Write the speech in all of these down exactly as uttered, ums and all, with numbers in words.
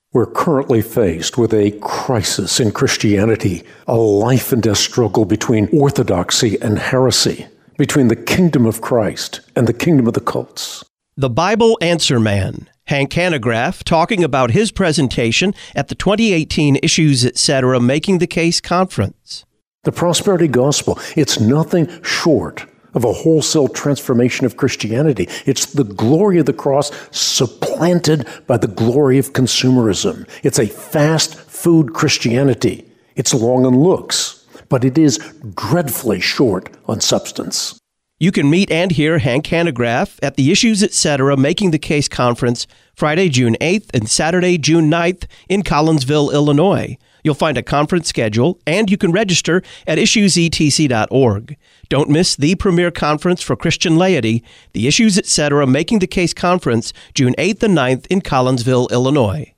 We're currently faced with a crisis in Christianity, a life and death struggle between orthodoxy and heresy, between the kingdom of Christ and the kingdom of the cults. The Bible Answer Man, Hank Hanegraaff, talking about his presentation at the twenty eighteen Issues Etc. Making the Case Conference. The prosperity gospel, it's nothing short of a wholesale transformation of Christianity. It's the glory of the cross supplanted by the glory of consumerism. It's a fast food Christianity. It's long on looks, but it is dreadfully short on substance. You can meet and hear Hank Hanegraaff at the Issues Etc. Making the Case Conference Friday, June eighth and Saturday, June ninth in Collinsville, Illinois. You'll find a conference schedule, and you can register at issues e t c dot org. Don't miss the premier conference for Christian laity, the Issues Etc. Making the Case Conference, June eighth and ninth in Collinsville, Illinois.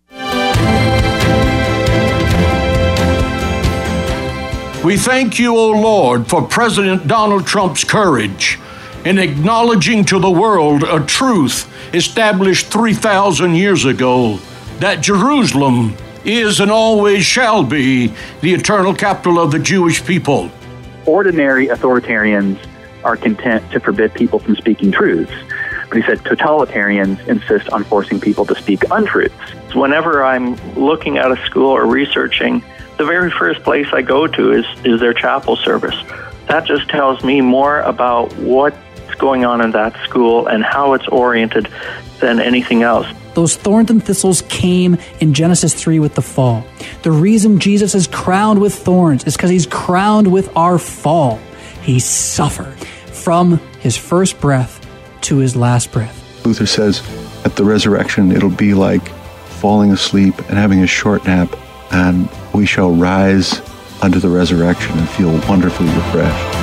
We thank you, O Lord, for President Donald Trump's courage in acknowledging to the world a truth established three thousand years ago, that Jerusalem is and always shall be the eternal capital of the Jewish people. Ordinary authoritarians are content to forbid people from speaking truths. But he said totalitarians insist on forcing people to speak untruths. Whenever I'm looking at a school or researching, the very first place I go to is, is their chapel service. That just tells me more about what's going on in that school and how it's oriented than anything else. Those thorns and thistles came in Genesis three with the fall. The reason Jesus is crowned with thorns is because he's crowned with our fall. He suffered from his first breath to his last breath. Luther says at the resurrection, it'll be like falling asleep and having a short nap, and we shall rise unto the resurrection and feel wonderfully refreshed.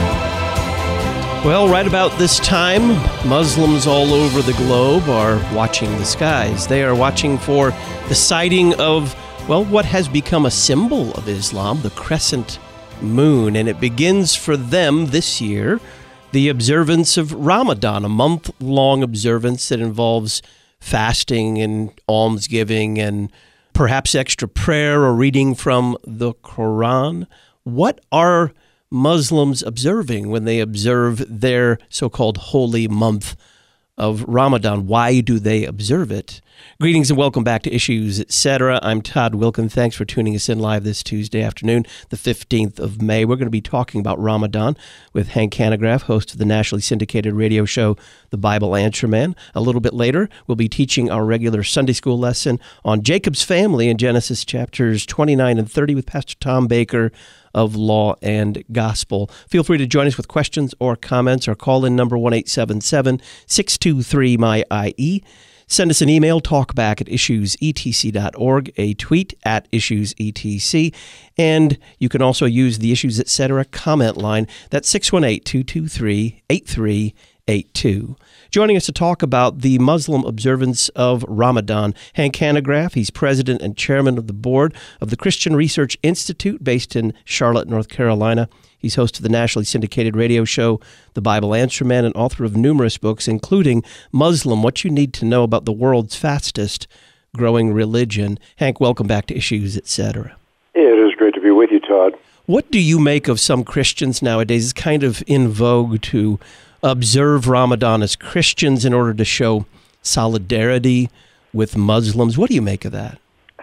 Well, right about this time, Muslims all over the globe are watching the skies. They are watching for the sighting of, well, what has become a symbol of Islam, the crescent moon. And it begins for them this year, the observance of Ramadan, a month-long observance that involves fasting and almsgiving and perhaps extra prayer or reading from the Quran. What are Muslims observing when they observe their so-called holy month of Ramadan? Why do they observe it? Greetings and welcome back to Issues Etc. I'm Todd Wilken. Thanks for tuning us in live this Tuesday afternoon, the fifteenth of May. We're going to be talking about Ramadan with Hank Hanegraaff, host of the nationally syndicated radio show, The Bible Answer Man. A little bit later, we'll be teaching our regular Sunday school lesson on Jacob's family in Genesis chapters twenty-nine and thirty with Pastor Tom Baker of Law and Gospel. Feel free to join us with questions or comments. Our call-in number one eight seven seven, six two three, M Y I E. Send us an email, talkback at issues e t c dot org, a tweet at issues e t c, and you can also use the Issues Etc. comment line. That's six one eight, two two three, eight three eight two. Joining us to talk about the Muslim observance of Ramadan, Hank Hanegraaff. He's president and chairman of the board of the Christian Research Institute based in Charlotte, North Carolina. He's host of the nationally syndicated radio show, The Bible Answer Man, and author of numerous books, including Muslim, What You Need to Know About the World's Fastest Growing Religion. Hank, welcome back to Issues Etc. It is great to be with you, Todd. What do you make of some Christians nowadays? It's kind of in vogue to observe Ramadan as Christians in order to show solidarity with Muslims. What do you make of that?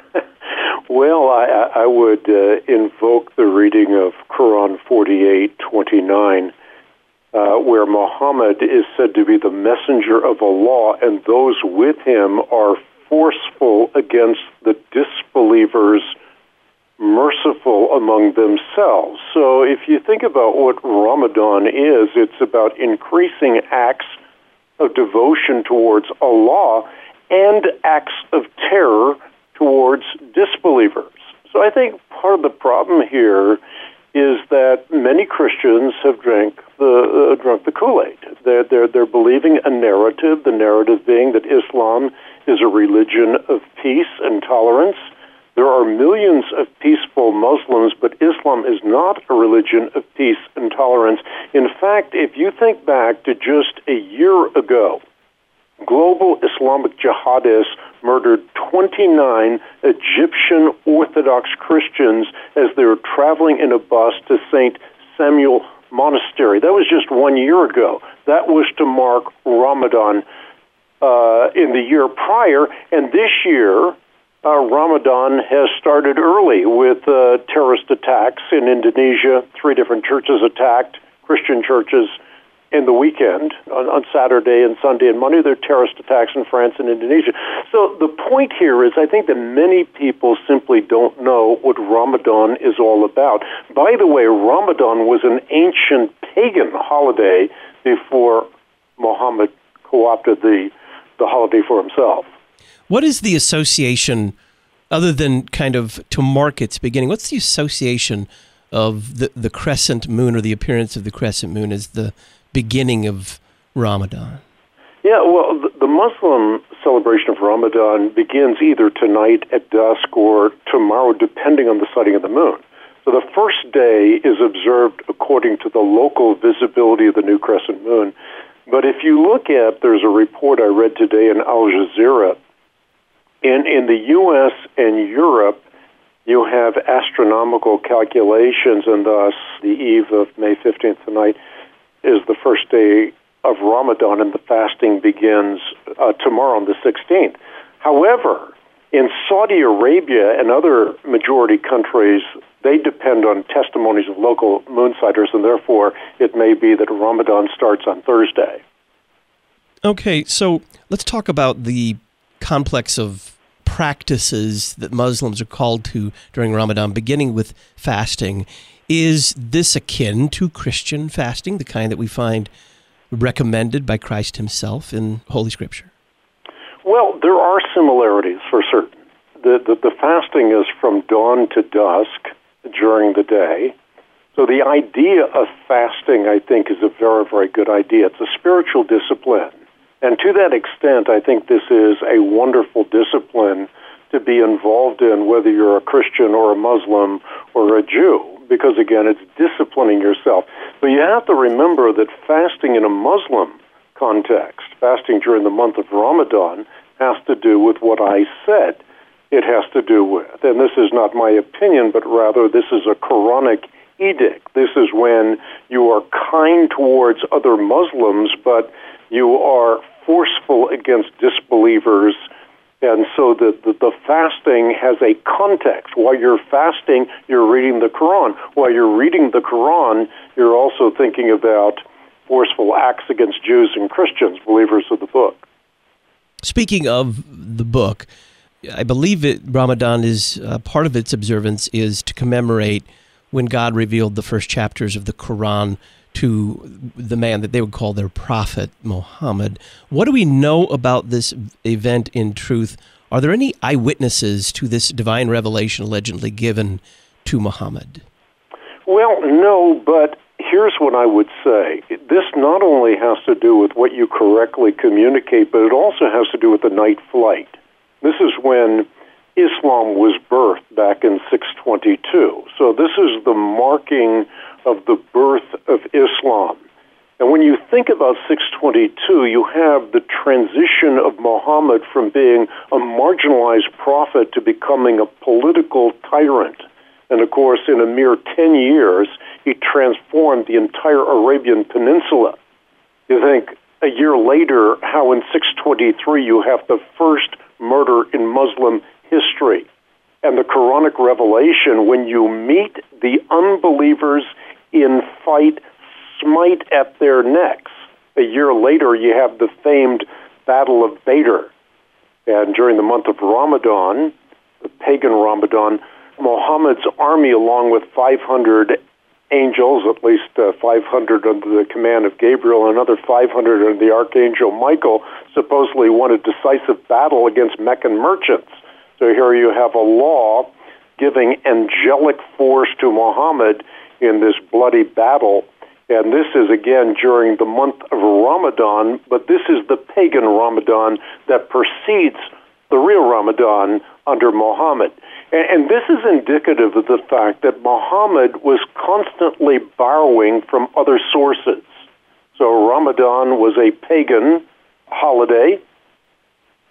Well, I, I would uh, invoke the reading of Quran forty-eight twenty-nine, uh, where Muhammad is said to be the messenger of Allah, and those with him are forceful against the disbelievers, merciful among themselves. So if you think about what Ramadan is, it's about increasing acts of devotion towards Allah and acts of terror towards disbelievers. So I think part of the problem here is that many Christians have drank the uh, drunk the Kool-Aid. They're, they're, they're believing a narrative, the narrative being that Islam is a religion of peace and tolerance. There are millions of peaceful Muslims, but Islam is not a religion of peace and tolerance. In fact, if you think back to just a year ago, global Islamic jihadists murdered twenty-nine Egyptian Orthodox Christians as they were traveling in a bus to Saint Samuel Monastery. That was just one year ago. That was to mark Ramadan uh, in the year prior, and this year, uh, Ramadan has started early with uh, terrorist attacks in Indonesia. Three different churches attacked, Christian churches, in the weekend, on, on Saturday and Sunday and Monday. There are terrorist attacks in France and Indonesia. So the point here is I think that many people simply don't know what Ramadan is all about. By the way, Ramadan was an ancient pagan holiday before Muhammad co-opted the, the holiday for himself. What is the association, other than kind of to mark its beginning, what's the association of the, the crescent moon or the appearance of the crescent moon as the beginning of Ramadan? Yeah, well, the, the Muslim celebration of Ramadan begins either tonight at dusk or tomorrow, depending on the sighting of the moon. So the first day is observed according to the local visibility of the new crescent moon. But if you look at, there's a report I read today in Al Jazeera, in, in the U S and Europe, you have astronomical calculations, and thus the eve of May fifteenth tonight is the first day of Ramadan, and the fasting begins uh, tomorrow on the sixteenth. However, in Saudi Arabia and other majority countries, they depend on testimonies of local moonsighters, and therefore it may be that Ramadan starts on Thursday. Okay, so let's talk about the complex of practices that Muslims are called to during Ramadan, beginning with fasting. Is this akin to Christian fasting, the kind that we find recommended by Christ himself in Holy Scripture? Well, there are similarities for certain. The, the, the fasting is from dawn to dusk during the day. So the idea of fasting, I think, is a very, very good idea. It's a spiritual discipline. And to that extent, I think this is a wonderful discipline to be involved in, whether you're a Christian or a Muslim or a Jew, because, again, it's disciplining yourself. But you have to remember that fasting in a Muslim context, fasting during the month of Ramadan, has to do with what I said it has to do with. And this is not my opinion, but rather this is a Quranic edict. This is when you are kind towards other Muslims, but you are forceful against disbelievers. And so the, the, the fasting has a context. While you're fasting, you're reading the Quran. While you're reading the Quran, you're also thinking about forceful acts against Jews and Christians, believers of the book. Speaking of the book, I believe it, Ramadan is, uh, part of its observance is to commemorate when God revealed the first chapters of the Quran to the man that they would call their prophet, Muhammad. What do we know about this event in truth? Are there any eyewitnesses to this divine revelation allegedly given to Muhammad? Well, no, but here's what I would say. This not only has to do with what you correctly communicate, but it also has to do with the night flight. This is when Islam was birthed back in six twenty-two. So this is the marking of the birth of Islam. And when you think about six twenty-two, you have the transition of Muhammad from being a marginalized prophet to becoming a political tyrant. And of course, in a mere ten years, he transformed the entire Arabian Peninsula. You think a year later, how in six twenty-three you have the first murder in Muslim history. And the Quranic revelation, when you meet the unbelievers in fight, smite at their necks. A year later, you have the famed Battle of Badr. And during the month of Ramadan, the pagan Ramadan, Muhammad's army, along with five hundred angels, at least uh, five hundred under the command of Gabriel, and another five hundred under the archangel Michael, supposedly won a decisive battle against Meccan merchants. So here you have a law giving angelic force to Muhammad in this bloody battle. And this is, again, during the month of Ramadan, but this is the pagan Ramadan that precedes the real Ramadan under Muhammad. And this is indicative of the fact that Muhammad was constantly borrowing from other sources. So Ramadan was a pagan holiday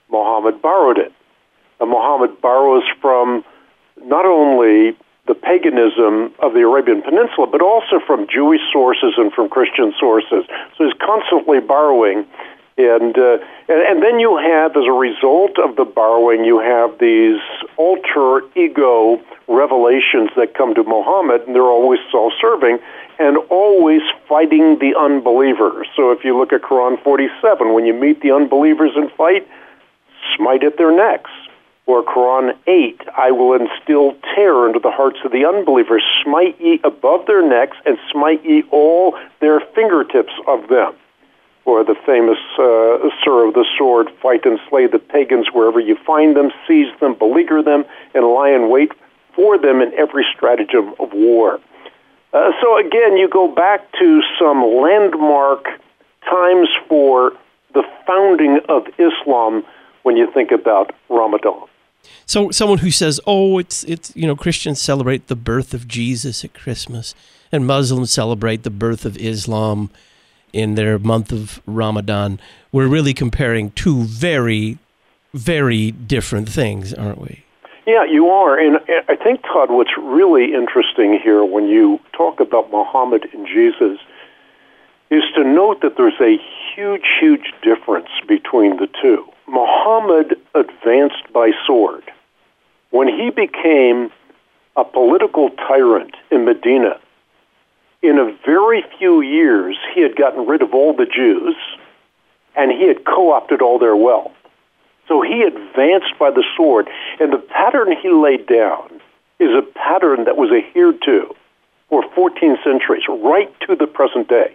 Muhammad borrowed it. And Muhammad borrows from not only the paganism of the Arabian Peninsula, but also from Jewish sources and from Christian sources. So he's constantly borrowing. And, uh, and and then you have, as a result of the borrowing, you have these alter ego revelations that come to Muhammad, and they're always self-serving and always fighting the unbelievers. So if you look at Quran forty-seven, when you meet the unbelievers and fight, smite at their necks. Or Quran eight, I will instill terror into the hearts of the unbelievers. Smite ye above their necks, and smite ye all their fingertips of them. Or the famous uh, Surah of the Sword, fight and slay the pagans wherever you find them, seize them, beleaguer them, and lie in wait for them in every stratagem of war. Uh, so again, you go back to some landmark times for the founding of Islam when you think about Ramadan. So someone who says, oh, it's, it's you know, Christians celebrate the birth of Jesus at Christmas, and Muslims celebrate the birth of Islam in their month of Ramadan, we're really comparing two very, very different things, aren't we? Yeah, you are. And I think, Todd, what's really interesting here when you talk about Muhammad and Jesus is to note that there's a huge, huge difference between the two. Muhammad advanced by sword. When he became a political tyrant in Medina, in a very few years, he had gotten rid of all the Jews, and he had co-opted all their wealth. So he advanced by the sword, and the pattern he laid down is a pattern that was adhered to for fourteen centuries, right to the present day.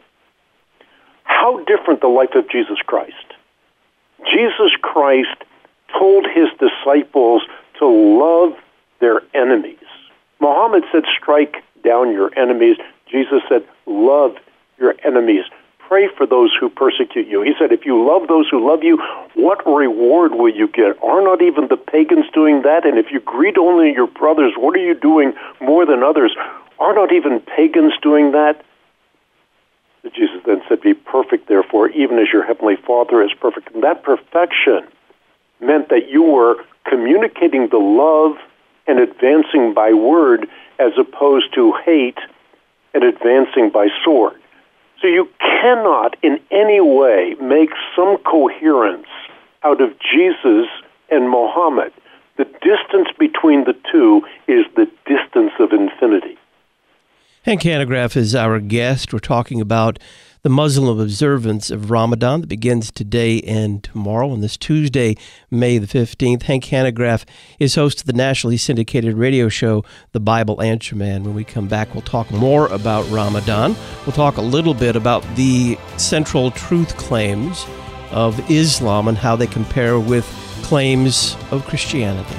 How different the life of Jesus Christ. Jesus Christ told his disciples to love their enemies. Muhammad said, strike down your enemies. Jesus said, love your enemies. Pray for those who persecute you. He said, if you love those who love you, what reward will you get? Are not even the pagans doing that? And if you greet only your brothers, what are you doing more than others? Are not even pagans doing that? Jesus then said, be perfect, therefore, even as your heavenly Father is perfect. And that perfection meant that you were communicating the love and advancing by word as opposed to hate and advancing by sword. So you cannot in any way make some coherence out of Jesus and Muhammad. The distance between the two is the distance of infinity. Hank Hanegraaff is our guest. We're talking about the Muslim observance of Ramadan that begins today and tomorrow, on this Tuesday, May the fifteenth. Hank Hanegraaff is host of the nationally syndicated radio show, The Bible Answer Man. When we come back, we'll talk more about Ramadan. We'll talk a little bit about the central truth claims of Islam and how they compare with claims of Christianity.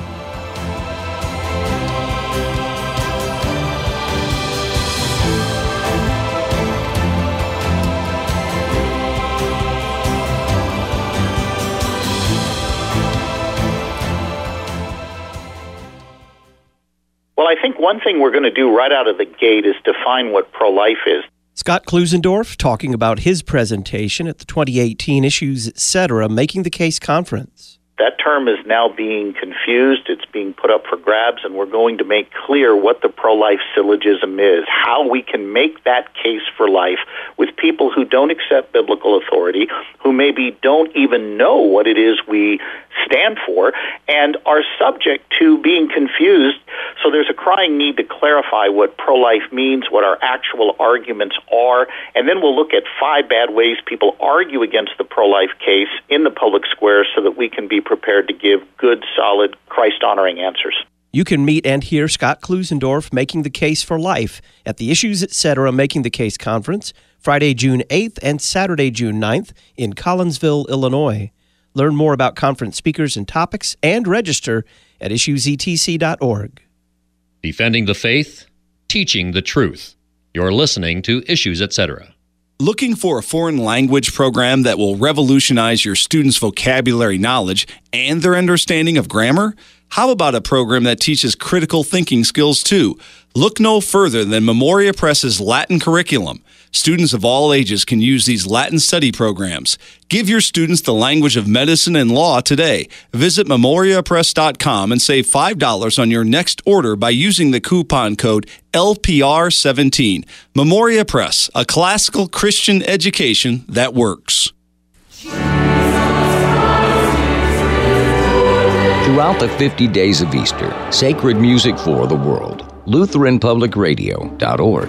Well, I think one thing we're going to do right out of the gate is define what pro-life is. Scott Klusendorf talking about his presentation at the twenty eighteen Issues Etc. Making the Case Conference. That term is now being confused. It's being put up for grabs, and we're going to make clear what the pro-life syllogism is, how we can make that case for life with people who don't accept biblical authority, who maybe don't even know what it is we stand for, and are subject to being confused. So there's a crying need to clarify what pro-life means, what our actual arguments are, and then we'll look at five bad ways people argue against the pro-life case in the public square so that we can be prepared to give good, solid, Christ-honoring answers. You can meet and hear Scott Klusendorf making the case for life at the Issues Etc. Making the Case Conference, Friday, June eighth and Saturday, June ninth in Collinsville, Illinois. Learn more about conference speakers and topics and register at issues e t c dot org. Defending the faith, teaching the truth. You're listening to Issues Etc. Looking for a foreign language program that will revolutionize your students' vocabulary knowledge and their understanding of grammar? How about a program that teaches critical thinking skills too? Look no further than Memoria Press's Latin curriculum. Students of all ages can use these Latin study programs. Give your students the language of medicine and law today. Visit memoria press dot com and save five dollars on your next order by using the coupon code L P R seventeen. Memoria Press, a classical Christian education that works. Throughout the fifty days of Easter, sacred music for the world. Lutheran Public Radio dot org.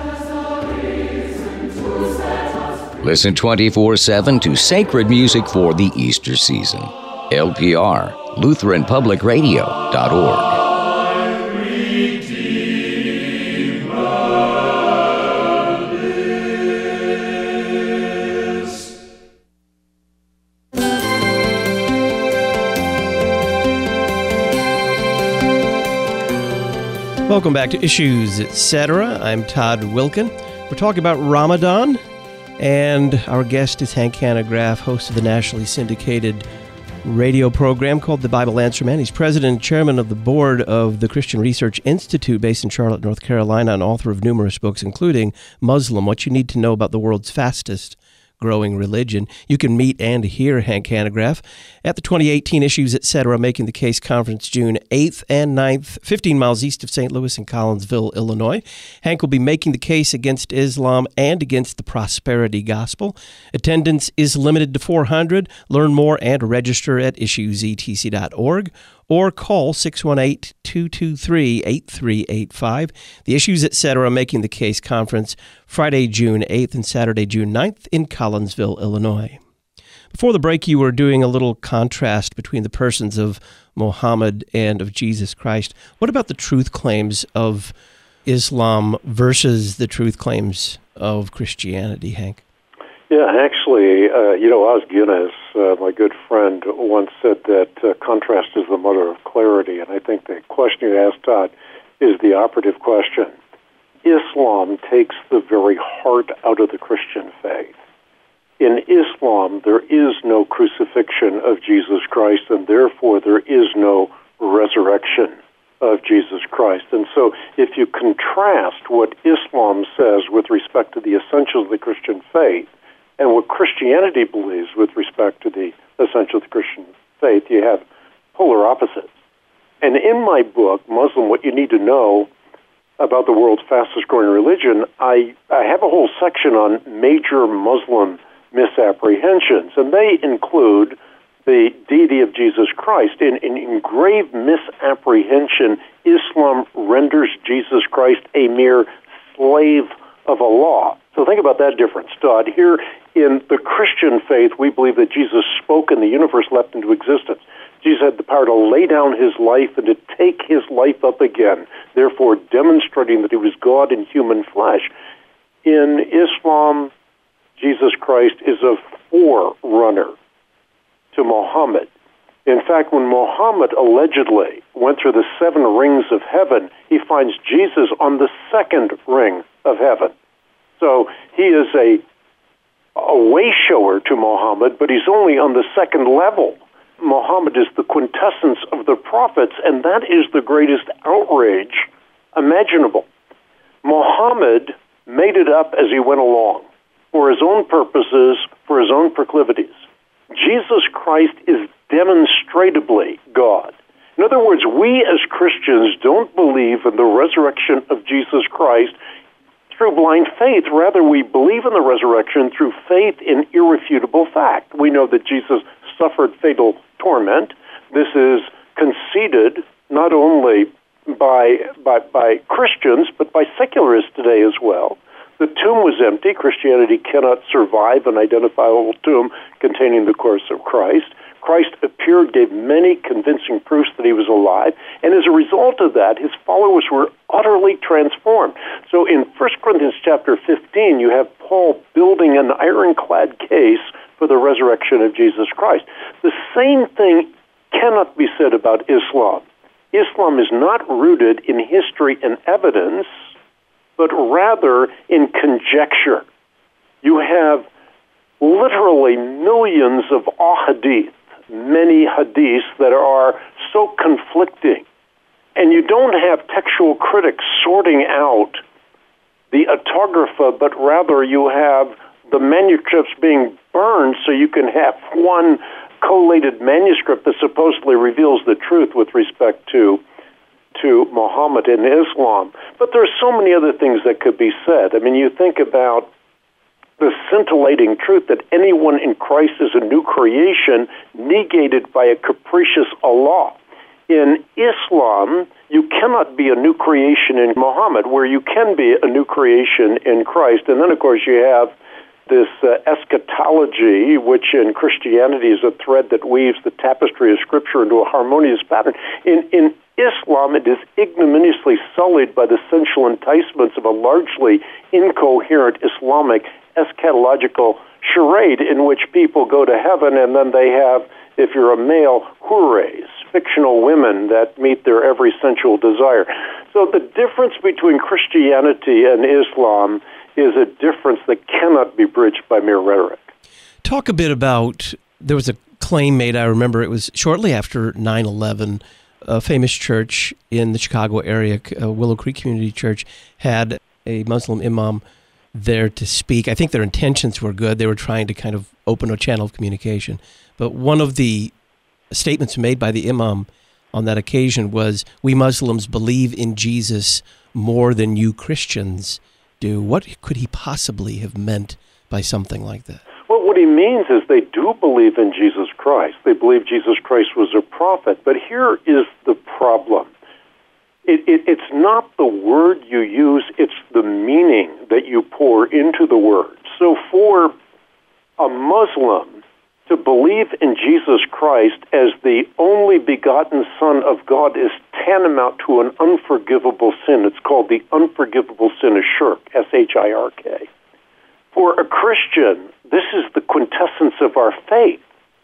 Listen twenty-four seven to sacred music for the Easter season. L P R, Lutheran Public Radio dot org. Welcome back to Issues, et cetera. I'm Todd Wilkin. We're talking about Ramadan, and our guest is Hank Hanegraaff, host of the nationally syndicated radio program called The Bible Answer Man. He's president and chairman of the board of the Christian Research Institute based in Charlotte, North Carolina, and author of numerous books, including Muslim, What You Need to Know About the World's Fastest Growing Religion. You can meet and hear Hank Hanegraaff at the twenty eighteen Issues, et cetera. Making the Case Conference June eighth and ninth, fifteen miles east of Saint Louis in Collinsville, Illinois. Hank will be making the case against Islam and against the prosperity gospel. Attendance is limited to four hundred. Learn more and register at issues e t c dot org or call six one eight, two two three, eight three eight five. The Issues, et cetera. Making the Case Conference Friday, June eighth and Saturday, June ninth in Collinsville, Illinois. Before the break, you were doing a little contrast between the persons of Muhammad and of Jesus Christ. What about the truth claims of Islam versus the truth claims of Christianity, Hank? Yeah, actually, uh, you know, Os Guinness, uh, my good friend, once said that uh, contrast is the mother of clarity, and I think the question you asked, Todd, is the operative question. Islam takes the very heart out of the Christian faith. In Islam, there is no crucifixion of Jesus Christ, and therefore there is no resurrection of Jesus Christ. And so if you contrast what Islam says with respect to the essentials of the Christian faith and what Christianity believes with respect to the essentials of the Christian faith, you have polar opposites. And in my book, Muslim, What You Need to Know About the World's Fastest Growing Religion, I, I have a whole section on major Muslim misapprehensions, and they include the deity of Jesus Christ. In, in, in grave misapprehension, Islam renders Jesus Christ a mere slave of Allah. So think about that difference, Todd. Here in the Christian faith, we believe that Jesus spoke and the universe leapt into existence. Jesus had the power to lay down his life and to take his life up again, therefore demonstrating that he was God in human flesh. In Islam, Jesus Christ is a forerunner to Muhammad. In fact, when Muhammad allegedly went through the seven rings of heaven, he finds Jesus on the second ring of heaven. So he is a, a way shower to Muhammad, but he's only on the second level. Muhammad is the quintessence of the prophets, and that is the greatest outrage imaginable. Muhammad made it up as he went along, for his own purposes, for his own proclivities. Jesus Christ is demonstrably God. In other words, we as Christians don't believe in the resurrection of Jesus Christ through blind faith. Rather, we believe in the resurrection through faith in irrefutable fact. We know that Jesus suffered fatal torment. This is conceded not only by, by, by Christians, but by secularists today as well. The tomb was empty. Christianity cannot survive an identifiable tomb containing the corpse of Christ. Christ appeared, gave many convincing proofs that he was alive, and as a result of that, his followers were utterly transformed. So in First Corinthians chapter fifteen, you have Paul building an ironclad case for the resurrection of Jesus Christ. The same thing cannot be said about Islam. Islam is not rooted in history and evidence, but rather in conjecture. You have literally millions of ahadith, many hadiths that are so conflicting. And you don't have textual critics sorting out the autographa, but rather you have the manuscripts being burned so you can have one collated manuscript that supposedly reveals the truth with respect to to Muhammad and Islam. But there are so many other things that could be said. I mean, you think about the scintillating truth that anyone in Christ is a new creation negated by a capricious Allah. In Islam, you cannot be a new creation in Muhammad, where you can be a new creation in Christ. And then, of course, you have this uh, eschatology, which in Christianity is a thread that weaves the tapestry of Scripture into a harmonious pattern. In, in Islam, it is ignominiously sullied by the sensual enticements of a largely incoherent Islamic eschatological charade in which people go to heaven and then they have, if you're a male, houris, fictional women that meet their every sensual desire. So the difference between Christianity and Islam is a difference that cannot be bridged by mere rhetoric. Talk a bit about, there was a claim made, I remember it was shortly after nine eleven, a famous church in the Chicago area, uh, Willow Creek Community Church, had a Muslim imam there to speak. I think their intentions were good. They were trying to kind of open a channel of communication. But one of the statements made by the imam on that occasion was, "We Muslims believe in Jesus more than you Christians do." What could he possibly have meant by something like that? Well, what he means is they do believe in Jesus Christ. They believe Jesus Christ was a prophet. But here is the problem. It, it, it's not the word you use, it's the meaning that you pour into the word. So for a Muslim to believe in Jesus Christ as the only begotten Son of God is tantamount to an unforgivable sin. It's called the unforgivable sin of shirk, S H I R K. For a Christian, this is the quintessence of our faith.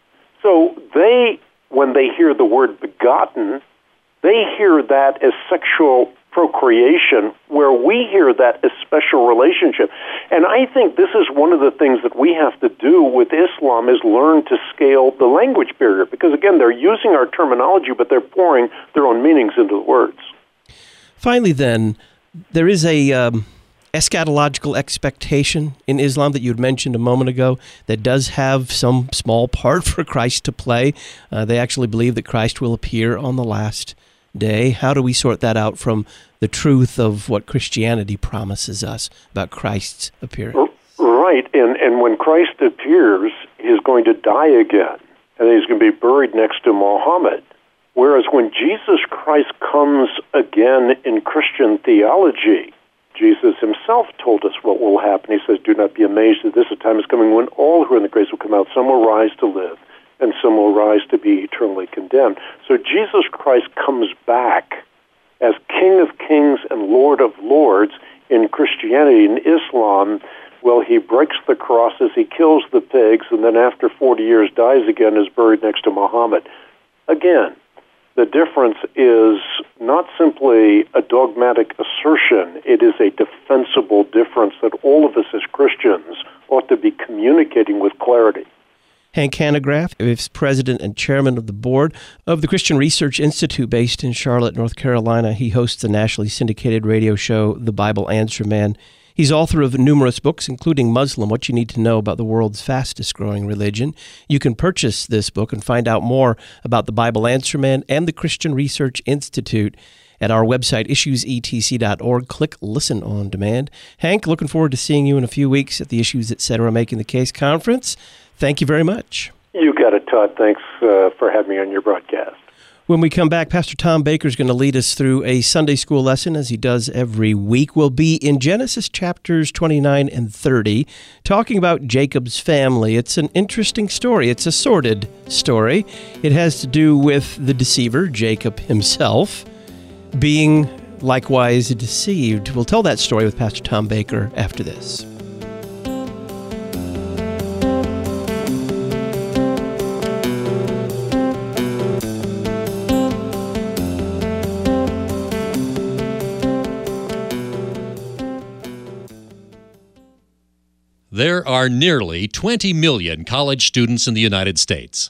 So they, when they hear the word begotten, they hear that as sexual procreation, where we hear that as special relationship. And I think this is one of the things that we have to do with Islam, is learn to scale the language barrier. Because, again, they're using our terminology, but they're pouring their own meanings into the words. Finally, then, there is a um, eschatological expectation in Islam that you had mentioned a moment ago that does have some small part for Christ to play. Uh, they actually believe that Christ will appear on the last day. How do we sort that out from the truth of what Christianity promises us about Christ's appearance? Right, and, and when Christ appears, he's going to die again, and he's going to be buried next to Muhammad. Whereas when Jesus Christ comes again in Christian theology, Jesus himself told us what will happen. He says, "Do not be amazed that this time is coming when all who are in the graves will come out. Some will rise to live, and some will rise to be eternally condemned." So Jesus Christ comes back as King of Kings and Lord of Lords in Christianity. In Islam, well, he breaks the crosses, he kills the pigs, and then after forty years dies again, is buried next to Muhammad. Again, the difference is not simply a dogmatic assertion, it is a defensible difference that all of us as Christians ought to be communicating with clarity. Hank Hanegraaff is president and chairman of the board of the Christian Research Institute based in Charlotte, North Carolina. He hosts the nationally syndicated radio show, The Bible Answer Man. He's author of numerous books, including Muslim, What You Need to Know About the World's Fastest Growing Religion. You can purchase this book and find out more about the Bible Answer Man and the Christian Research Institute at our website, issues e t c dot org. Click Listen on Demand. Hank, looking forward to seeing you in a few weeks at the Issues Etc. Making the Case conference. Thank you very much. You got it, Todd. Thanks uh, for having me on your broadcast. When we come back, Pastor Tom Baker is going to lead us through a Sunday school lesson, as he does every week. We'll be in Genesis chapters twenty-nine and thirty, talking about Jacob's family. It's an interesting story. It's a sordid story. It has to do with the deceiver, Jacob himself, being likewise deceived. We'll tell that story with Pastor Tom Baker after this. There are nearly twenty million college students in the United States.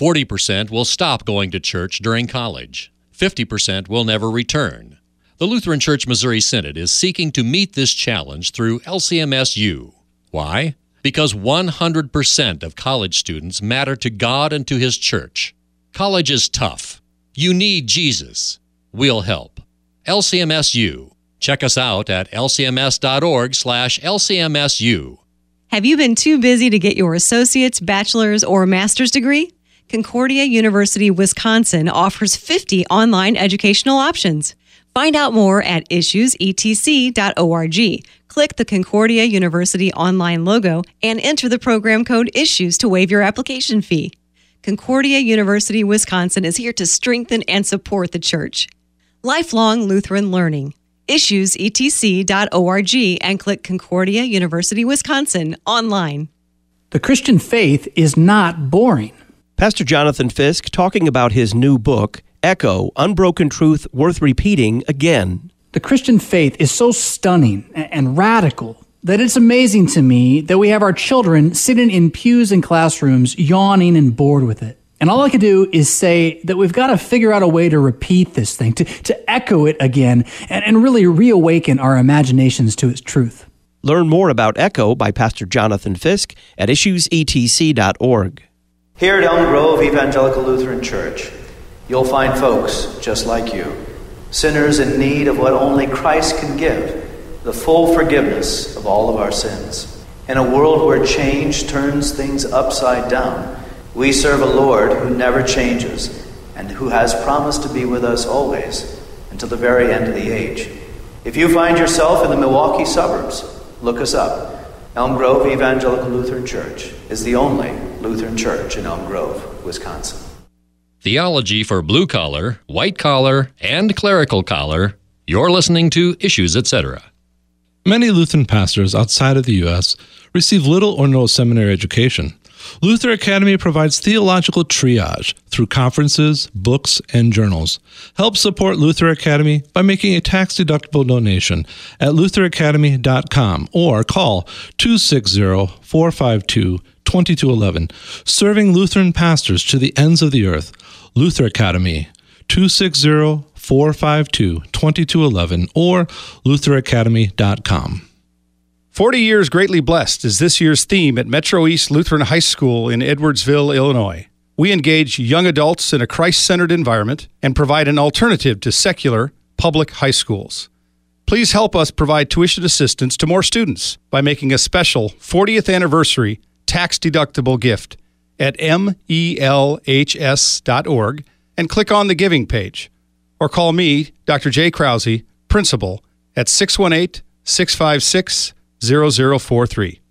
forty percent will stop going to church during college. fifty percent will never return. The Lutheran Church Missouri Synod is seeking to meet this challenge through L C M S U. Why? Because one hundred percent of college students matter to God and to His church. College is tough. You need Jesus. We'll help. L C M S U. Check us out at L C M S dot org slash L C M S U. Have you been too busy to get your associate's, bachelor's, or master's degree? Concordia University Wisconsin offers fifty online educational options. Find out more at issues e t c dot org. Click the Concordia University online logo and enter the program code ISSUES to waive your application fee. Concordia University Wisconsin is here to strengthen and support the church. Lifelong Lutheran learning. issues e t c dot org and click Concordia University Wisconsin online. The Christian faith is not boring. Pastor Jonathan Fisk talking about his new book, Echo, Unbroken Truth Worth Repeating Again. The Christian faith is so stunning and radical that it's amazing to me that we have our children sitting in pews and classrooms yawning and bored with it. And all I can do is say that we've got to figure out a way to repeat this thing, to, to echo it again, and, and really reawaken our imaginations to its truth. Learn more about Echo by Pastor Jonathan Fisk at issues e t c dot org. Here at Elm Grove Evangelical Lutheran Church, you'll find folks just like you, sinners in need of what only Christ can give, the full forgiveness of all of our sins. In a world where change turns things upside down, we serve a Lord who never changes and who has promised to be with us always until the very end of the age. If you find yourself in the Milwaukee suburbs, look us up. Elm Grove Evangelical Lutheran Church is the only Lutheran church in Elm Grove, Wisconsin. Theology for blue collar, white collar, and clerical collar. You're listening to Issues, et cetera. Many Lutheran pastors outside of the U S receive little or no seminary education. Luther Academy provides theological triage through conferences, books, and journals. Help support Luther Academy by making a tax-deductible donation at luther academy dot com or call two six zero, four five two, two two one one. Serving Lutheran pastors to the ends of the earth. Luther Academy, two six zero, four five two, two two one one or luther academy dot com. forty years greatly blessed is this year's theme at Metro East Lutheran High School in Edwardsville, Illinois. We engage young adults in a Christ-centered environment and provide an alternative to secular public high schools. Please help us provide tuition assistance to more students by making a special fortieth anniversary tax-deductible gift at M E L H S dot org and click on the giving page. Or call me, Doctor Jay Krause, principal, at six one eight, six five six, zero zero four three.